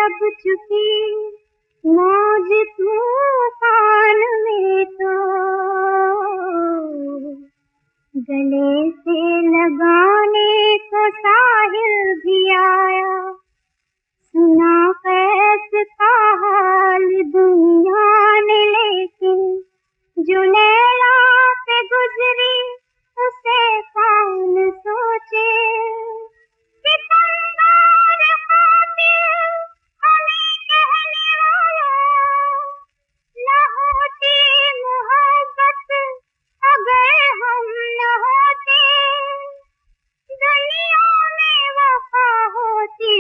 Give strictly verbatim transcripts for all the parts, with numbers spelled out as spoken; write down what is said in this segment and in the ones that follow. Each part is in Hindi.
दब चुकी मौज तूफान में तो गले से लगाने को साहिल भी आया। सुना कैस का हाल दुनिया ने, लेकिन जो लैला पे गुजरी उसे कौन सोचे कि कंगार खातिर हमें कहने वाला न होती मोहब्बत अगर हम न होते, दुनिया में वफा होती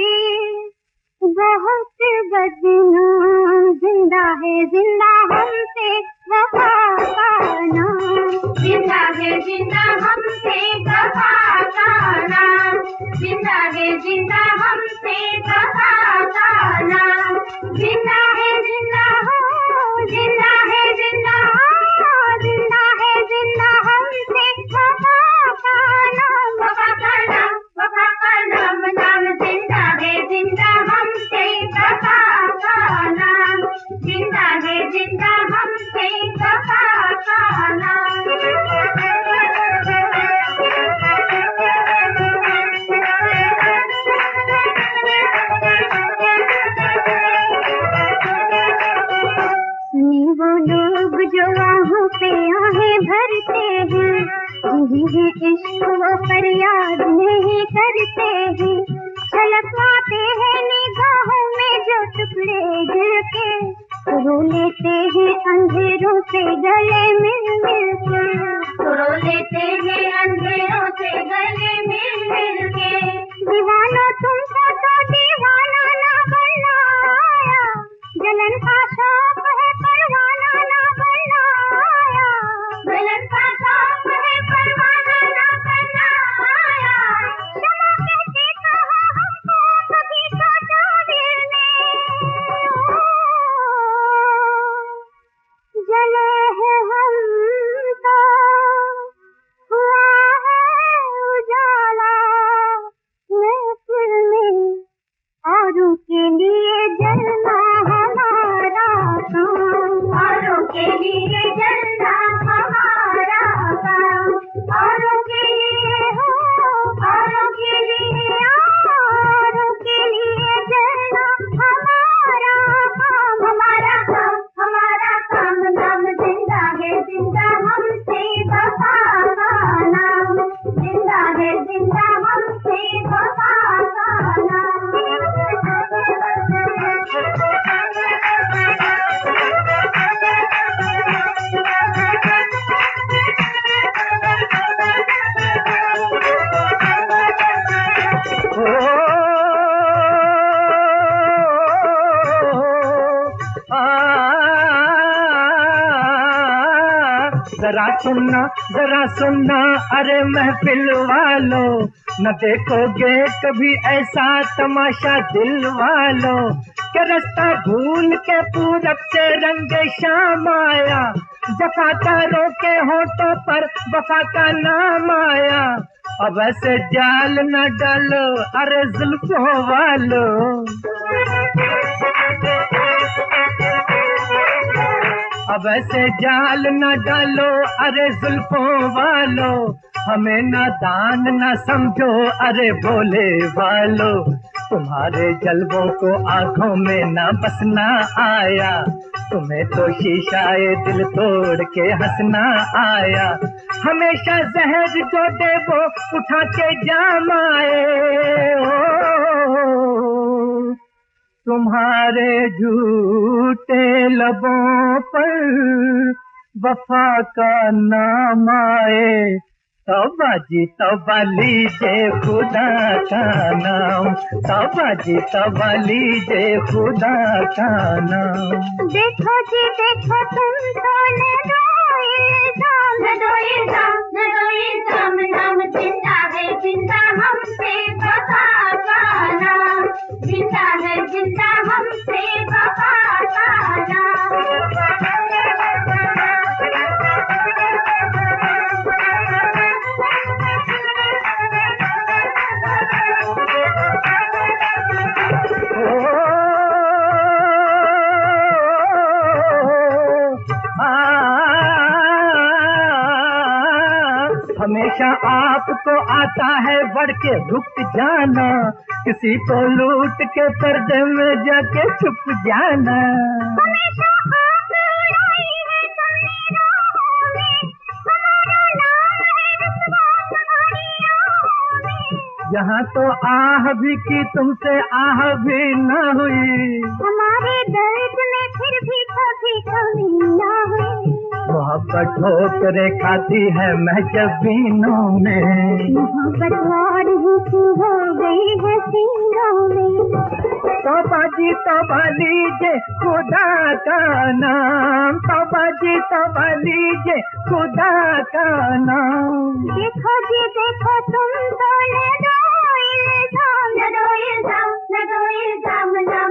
बहुत बदनाम। जिंदा है जिंदा हमसे वफा का नाम, जिंदा है जिंदा हमसे वफा का नाम, जिंदा है जिंदा हमसे वफा का नाम, जिंदा है जिंदा हो, जिंदा है जिंदा हो, जिंदा है जिंदा हमसे वफा का नाम, वफा का नाम, वफा का नाम, नाम जिंदा है जिंदा हमसे वफा का नाम, जिंदा है जिंदा हमसे वफा का नाम। सुनी वो लोग जो आहों पे आहें भरते हैं, यही है इश्क वो फरियाद नहीं करते हैं, छलकवाते हैं निगाहों में जो टुकड़े गिर के, रो लेते हैं अंधेरों से गले मिल मिल के, रो लेते हैं अंधेरों से गले मिल मिल के। दीवानो तुमको तो दीवाना ना बनना आया, जलन का शौक है परवाना ना बनना आया, जलन का शौक है परवाना ना बनना आया। क्षमा कैसे कहा हमको कभी सोचा दिल में, जले हैं हम तो हुआ है उजाला, महफिल में औरों के लिए जलना हमारा काम, औरों के लिए जलना हमारा काम, औरों के लिए हो, औरों के लिए, औरों के लिए जलना हमारा काम, हमारा काम, हमारा काम, नाम जिंदा है जिंदा हमसे वफा का नाम, जिंदा है जिंदा हमसे वफा का नाम। जरा सुनना जरा सुनना अरे महफिल वालों, न देखोगे कभी ऐसा तमाशा दिल वालों, के रास्ता भूल के पूरब से रंगे शाम आया, जफादारों के होठों पर वफा का नाम आया। अब ऐसे जाल न डालो अरे जुल्फों वालों, अब ऐसे जाल न डालो अरे जुल्फों वालों, हमें नादान न समझो अरे भोले वालों, तुम्हारे जलवों को आंखों में न बसना आया, तुम्हें तो शीशाए दिल तोड़ के हंसना आया, हमेशा जहर जो दे वो उठा के जाम आए। ओ तुम्हारे झूठे लबों पर वफा का नाम आए, तौबा जी तौबा लीजिए खुदा का नाम, तौबा जी तौबा लीजिए खुदा का नाम। देखो जी देखो तुम तो न दो इल्जाम, न दो इल्जाम, न दो इल्जाम, नाम जिंदा है जिंदा हमसे वफा का नाम, जिंदा है जिंदा हमसे वफा का नाम। हमेशा आपको आता है बढ़ के रुक जाना, किसी को लूट के पर्दे में जाके छुप जाना। हमेशा आप उड़ाई है तुमने राहों में, हमारा नाम है रुतबा तुम्हारी आहों में। यहाँ तो आह भी की तुमसे आह भी न हुई, हमारे दर्द में फिर भी कभी कमी ना हुई। मोहब्बत ठोकरे खाती है महजबीनों में, मोहब्बत और ही सी हो गई है सीनों में। तौबा जी तौबा लीजिए खुदा का नाम, तौबा जी तौबा लीजिए खुदा का नाम। देखो जी देखो तुम तो न दो इल्जाम, न दो इल्जाम, न दो इल्जाम, न